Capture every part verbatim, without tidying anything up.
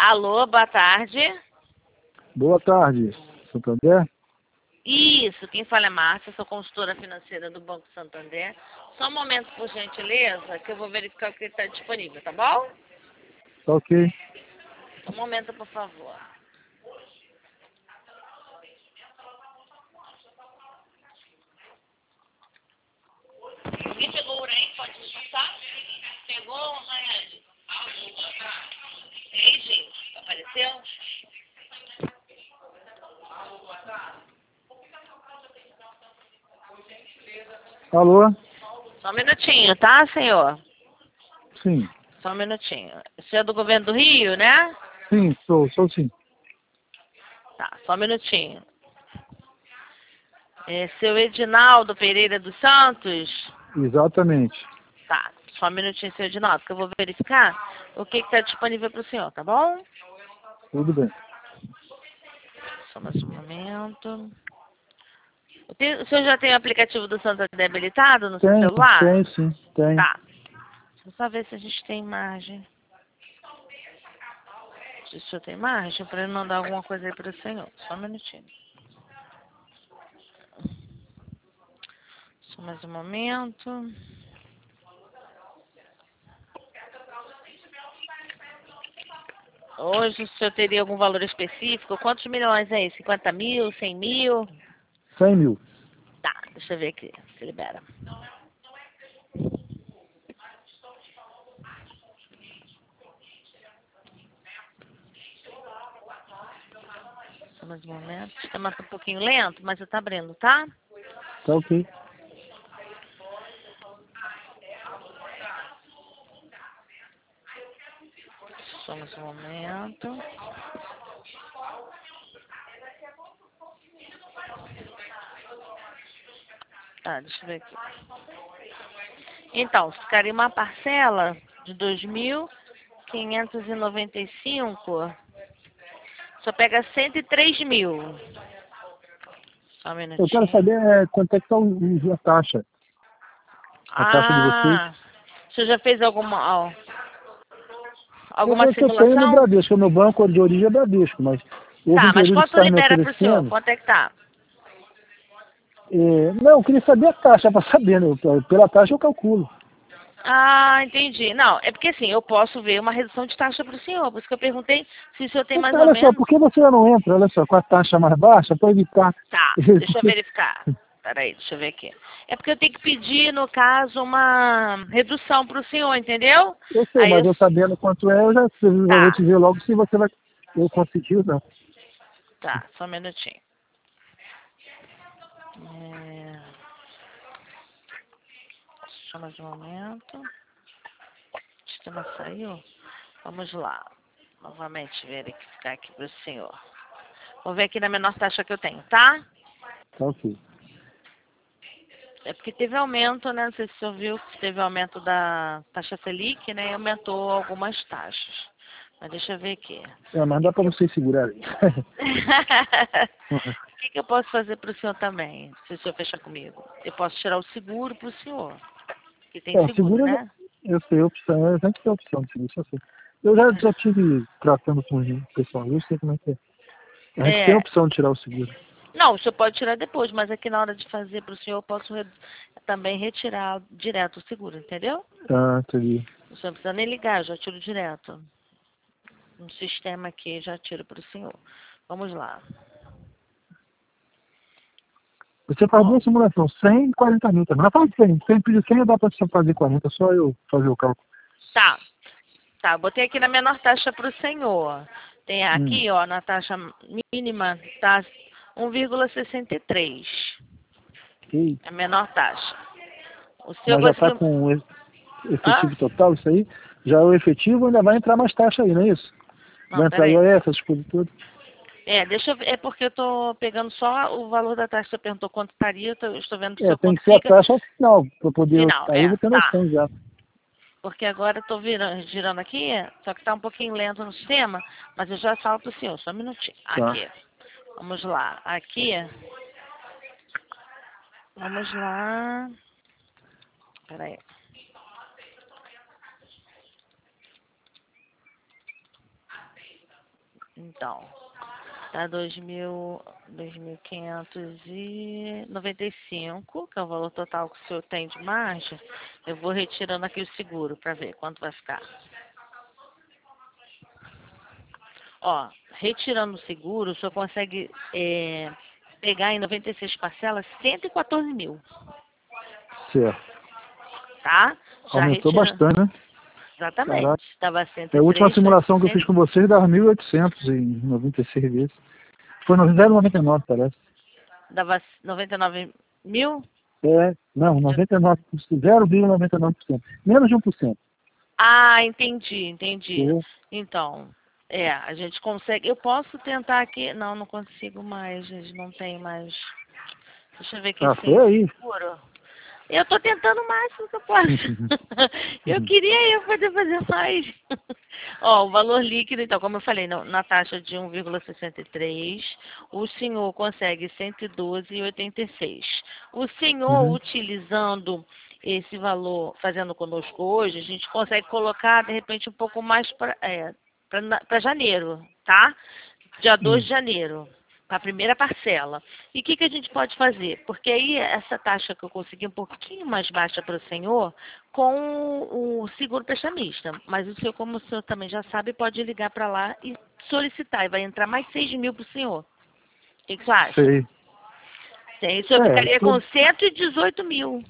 Alô, boa tarde. Boa tarde, Santander. Isso, quem fala é Márcia, sou consultora financeira do Banco Santander. Só um momento, por gentileza, que eu vou verificar o que está disponível, tá bom? Tá ok. Um momento, por favor. Alguém pegou o Urém? Pode disputar? Pegou, Raiane? Eide? Apareceu? Alô? Só um minutinho, tá, senhor? Sim. Só um minutinho. O senhor é do governo do Rio, né? Sim, sou, sou sim. Tá, só um minutinho. É, seu Edinaldo Pereira dos Santos? Exatamente. Tá, só um minutinho, seu Edinaldo, que eu vou verificar o que está disponível para o senhor, tá bom? Tudo bem. Só mais um momento. O te- o senhor já tem o aplicativo do Santander habilitado no seu Tem, celular? tem sim, tem. Tá. Deixa eu só ver se a gente tem margem. Se o senhor tem margem, para ele mandar alguma coisa aí para o senhor. Só um minutinho. Só mais um momento. Hoje o senhor teria algum valor específico? Quantos milhões aí? cinquenta mil? cem mil? cem mil. Tá, deixa eu ver aqui. Se libera. Só mais um momento. O sistema tá um pouquinho lento, mas eu tá abrindo, tá? Tá ok. Só mais um momento. Tá, deixa eu ver aqui. Então, ficaria uma parcela de dois mil quinhentos e noventa e cinco. Só pega cento e três mil. Só um Eu quero minutinho. saber é, quanto é que está a taxa. A taxa de vocês. Ah, o senhor já fez alguma, ó, Eu alguma vejo que eu tenho no simulação? Bradesco. O meu banco de origem é Bradesco, mas houve Tá, um mas período que quanto estava me libera pro senhor? oferecendo. Quanto é que tá? É, não, eu queria saber a taxa para saber, né? Eu- Pela taxa eu calculo. Ah, entendi. Não, é porque assim, eu posso ver uma redução de taxa para o senhor. Por isso que eu perguntei se o senhor tem mais Então, ou olha só, menos. por que você não entra, olha só, com a taxa mais baixa para evitar. Tá, deixa eu Porque, verificar. Peraí, deixa eu ver aqui. É porque eu tenho que pedir, no caso, uma redução para o senhor, entendeu? eu sei, Aí eu. mas eu sabendo quanto é, eu já, eu já vou Tá, te dizer logo se você vai eu conseguir ou não. tá, só um minutinho. É... Só mais um momento. O sistema saiu. Vamos lá. Novamente verificar aqui para o senhor. Vou ver aqui na menor taxa que eu tenho, tá? Tá ok. É porque teve aumento, né? Não sei se o senhor viu que teve aumento da taxa Selic, né? E aumentou algumas taxas. Mas deixa eu ver aqui. É, mas dá para vocês segurarem. O que, que eu posso fazer para o senhor também, se o senhor fechar comigo? Eu posso tirar o seguro para o senhor, que tem É, o seguro, seguro, né? eu sei a opção, eu sempre tenho a opção de seguro, isso eu sei. Eu já, já tive tratando com o pessoal, eu sei como é que é. A gente tem a É. opção de tirar o seguro. Não, o senhor pode tirar depois, mas aqui na hora de fazer para o senhor, eu posso re- também retirar direto o seguro, entendeu? Ah, entendi. O senhor não precisa nem ligar, eu já tiro direto. No sistema aqui, já tiro para o senhor. Vamos lá. Você faz Ó, duas simulações, cem e quarenta mil também. Mas faz cem, cem pedir cem dá para você fazer quarenta, só eu fazer o cálculo. tá, tá, botei aqui na menor taxa para o senhor. Tem Hum. aqui, ó, na taxa mínima, tá um vírgula sessenta e três. E, É a menor taxa. O senhor mas já está conseguiu. com o e- Hã? efetivo total isso aí? Já é o efetivo, ainda vai entrar mais taxa aí, não é isso? Não, Vai entrar peraí. I O F, essas coisas todas. É, deixa eu ver, é porque eu tô pegando só o valor da taxa. Você perguntou quanto estaria, eu tô- eu estou vendo para o É, senhor tem quanto que ser a fica. taxa ao final, para poder. Final, Aí eu é, vou ter tá. noção já. Porque agora eu tô virando, girando aqui, só que tá um pouquinho lento no sistema, mas eu já falo pro senhor, só um minutinho. Tá. Aqui. Vamos lá. Aqui. Vamos lá. Peraí. Então, tá dois mil, dois mil quinhentos e noventa e cinco, que é o valor total que o senhor tem de margem. Eu vou retirando aqui o seguro para ver quanto vai ficar. Ó, retirando o seguro, o senhor consegue é, pegar em noventa e seis parcelas cento e quatorze mil, Certo. tá? Já Aumentou retirando. bastante, né? Exatamente. Caraca. Estava cento e É, a última três, simulação que eu fiz com vocês dava mil e oitocentos em noventa e seis vezes. Foi no zero vírgula noventa e nove, parece. dava noventa e nove mil? É, não, noventa e nove por cento, zero vírgula noventa e nove por cento. Menos de um por cento. Ah, entendi, entendi. Entendeu? Então, é, a gente consegue. Eu posso tentar aqui. Não, não consigo mais, gente. Não tem mais. Deixa eu ver aqui Ah, sem foi aí. seguro. Eu tô tentando o máximo que eu posso. Eu queria eu poder fazer mais. Ó, o valor líquido, então, como eu falei, na, na taxa de um vírgula sessenta e três, o senhor consegue cento e doze vírgula oitenta e seis. O senhor, Uhum. utilizando esse valor, fazendo conosco hoje, a gente consegue colocar, de repente, um pouco mais para é, para janeiro, tá? Dia dois de Hum. janeiro. Para a primeira parcela. E o que, que a gente pode fazer? Porque aí essa taxa que eu consegui um pouquinho mais baixa para o senhor com o seguro prestamista. Mas o senhor, como o senhor também já sabe, pode ligar para lá e solicitar. E vai entrar mais seis mil para o senhor. O que, que você acha? Sei. Sim, o senhor É, ficaria tô- com cento e dezoito mil.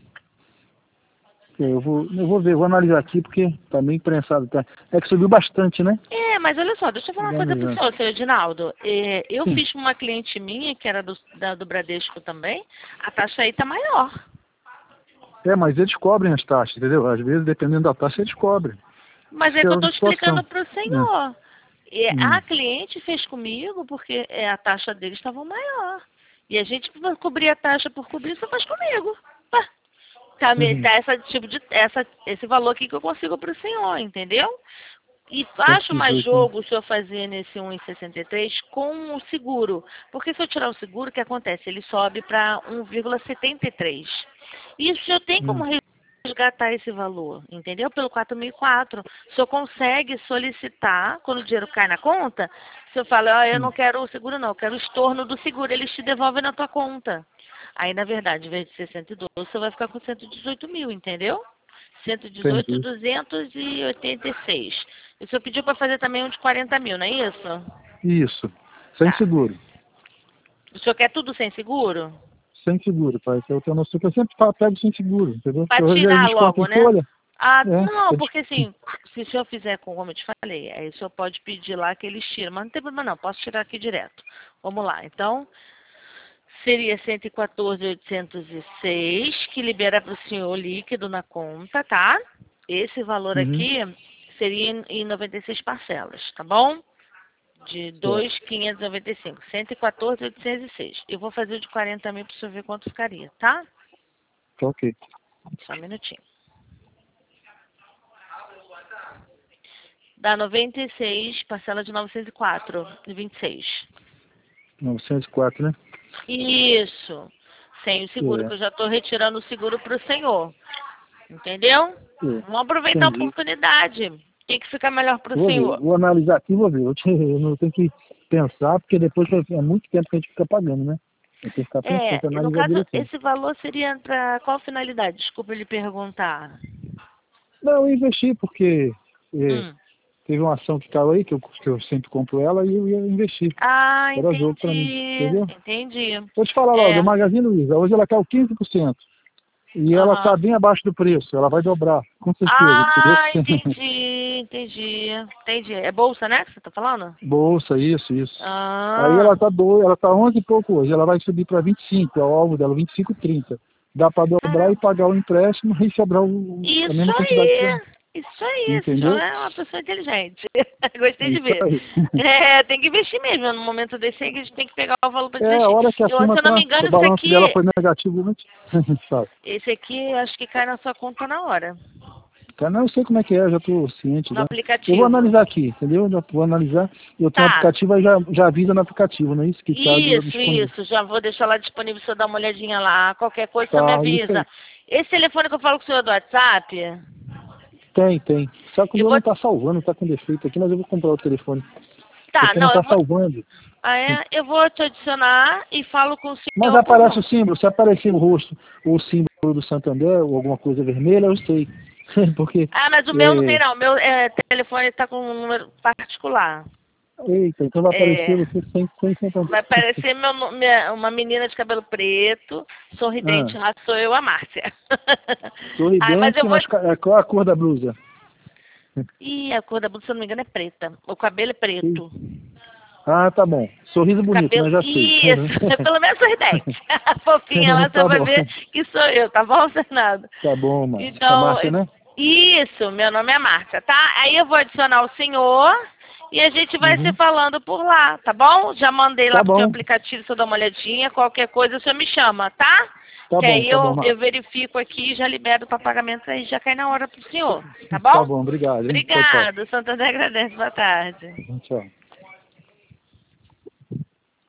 eu vou, eu vou ver, vou analisar aqui porque tá meio prensado. Tá? É que subiu bastante, né? É, mas olha só, deixa eu falar uma Vou coisa para o analisar. senhor, senhor Edinaldo. É, eu Sim. fiz para uma cliente minha, que era do, da- do Bradesco também, a taxa aí está maior. É, mas eles cobrem as taxas, entendeu? Às vezes, dependendo da taxa, eles cobrem. Mas é Isso que é eu outra estou explicando situação. para o É. senhor. E Hum. a cliente fez comigo porque é, a taxa deles estava maior. E a gente vai cobrir a taxa por cobrir, você faz comigo. Pá. Tá, me- Uhum. tá essa, tipo de, essa, esse valor aqui que eu consigo para o senhor, entendeu? E acho mais cento e dezoito, né? jogo o senhor fazer nesse um vírgula sessenta e três com o seguro. Porque se eu tirar o seguro, o que acontece? Ele sobe para um vírgula setenta e três. E o senhor tem como Hum. resgatar esse valor, entendeu? Pelo quatro mil e quatro. O senhor consegue solicitar, quando o dinheiro cai na conta, o senhor fala, ah, eu não Hum. quero o seguro não, eu quero o estorno do seguro, eles te devolvem na tua conta. Aí, na verdade, em vez de ser cento e doze, você vai ficar com cento e dezoito mil, entendeu? cento e dezoito mil Entendi. duzentos e oitenta e seis. E o senhor pediu para fazer também um de quarenta mil, não é isso? Isso. Sem Tá. seguro. O senhor quer tudo sem seguro? Sem seguro, pai. Eu tenho noção que eu sempre fa- pego sem seguro, entendeu? Para Eu já tirar desconto logo, em né? folha. Ah, É. não, é porque des- assim, se o senhor fizer com como eu te falei, aí o senhor pode pedir lá que eles tiram. Mas não tem problema não, posso tirar aqui direto. Vamos lá, então, seria cento e quatorze mil oitocentos e seis, que libera para o senhor líquido na conta, tá? Esse valor Uhum. aqui seria em em noventa e seis parcelas, tá bom? De dois Certo. mil quinhentos e noventa e cinco. cento e quatorze mil oitocentos e seis. Eu vou fazer o de quarenta mil para o senhor ver quanto ficaria, tá? Tá ok. Só um minutinho. Dá noventa e seis, parcela de novecentos e quatro e vinte e seis. novecentos e quatro, né? Isso. Sem o seguro, É. que eu já estou retirando o seguro para o senhor. Entendeu? É. Vamos aproveitar a Entendi. oportunidade. O que, que fica melhor para o Vou ver. senhor? Vou analisar aqui e vou ver. Eu, te- eu não tenho que pensar, porque depois é muito tempo que a gente fica pagando, né? Eu tenho que ficar pensando, tenho É, que e no analisar caso, direitinho. esse valor seria para qual finalidade? Desculpa lhe perguntar. Não, eu investi porque é, Hum. teve uma ação que estava aí, que eu, que eu sempre compro ela, e eu ia investir. Ah, Era jogo para mim, entendi. entendeu? Entendi. Vou te falar logo, É. a Magazine Luiza, hoje ela caiu quinze por cento. E ela está Aham. bem abaixo do preço, ela vai dobrar, com certeza, entendeu? Ah, entendi, entendi, entendi. É bolsa, né, que você tá falando? Bolsa, isso, isso. Aí Ah, ela está do, ela tá onze e pouco hoje, ela vai subir para vinte e cinco, é o alvo dela, vinte e cinco e trinta. Dá para dobrar e caramba. pagar o empréstimo e sobrar o, a Isso mesma quantidade para aí, mim. isso aí, o senhor Entendeu? é uma pessoa inteligente. Gostei É de isso ver. aí. É, tem que investir mesmo, no momento desse aí que a gente tem que pegar o valor para É, a investir. hora que a Eu, se firma eu não me tá, engano, o isso balanço aqui, dela foi negativo antes, sabe? esse aqui, acho que cai na sua conta na hora, Tá, não, eu sei como é que é, eu já estou ciente no já. Eu vou aplicativo. analisar aqui, entendeu? Já vou analisar. Eu tenho um Tá, aplicativo, aí já, já avisa no aplicativo, não é isso? Que está isso, disponível. isso, já vou deixar lá disponível, se eu dar uma olhadinha lá. Qualquer coisa, você me Tá, isso avisa. aí. Esse telefone que eu falo com o senhor é do WhatsApp, Tem, tem. Só que o eu meu vou não está salvando, está com defeito aqui, mas eu vou comprar o telefone. Tá, Você não, não eu está vou... salvando. Ah, é? Eu vou te adicionar e falo com o senhor. Mas aparece o símbolo, se aparecer o rosto, o símbolo do Santander, ou alguma coisa vermelha, eu sei. Porque. Ah, mas o meu não tem É, não. O meu é, telefone está com um número particular. eita, então vai aparecer É, você sem, sem Santander. vai aparecer meu, no- minha, uma menina de cabelo preto, sorridente, Ah, lá sou eu, a Márcia. Ah, mas eu sorridente, vou... mas ca- qual a cor da blusa? Ih, a cor da blusa, se eu não me engano, é preta. O cabelo é Sim. preto. Ah, tá bom. Sorriso bonito, Cabelo... mas já sei. Isso, pelo menos sorridente. A fofinha lá, você Tá vai bom. ver que sou eu, tá bom, Fernando? Tá bom, Márcia. É Então, Márcia, né? isso, meu nome é Márcia, tá? Aí eu vou adicionar o senhor e a gente vai se Uhum. falando por lá, tá bom? Já mandei lá Tá pro seu bom. aplicativo, se eu dar uma olhadinha, qualquer coisa o senhor me chama, tá? Tá Que bom, aí tá bom, eu, eu Márcia. verifico aqui, já libero para pagamento aí, já cai na hora pro senhor, tá Tá bom? bom, obrigado, hein? Tchau, tchau. Obrigado, Santander agradece, boa tarde. Tchau.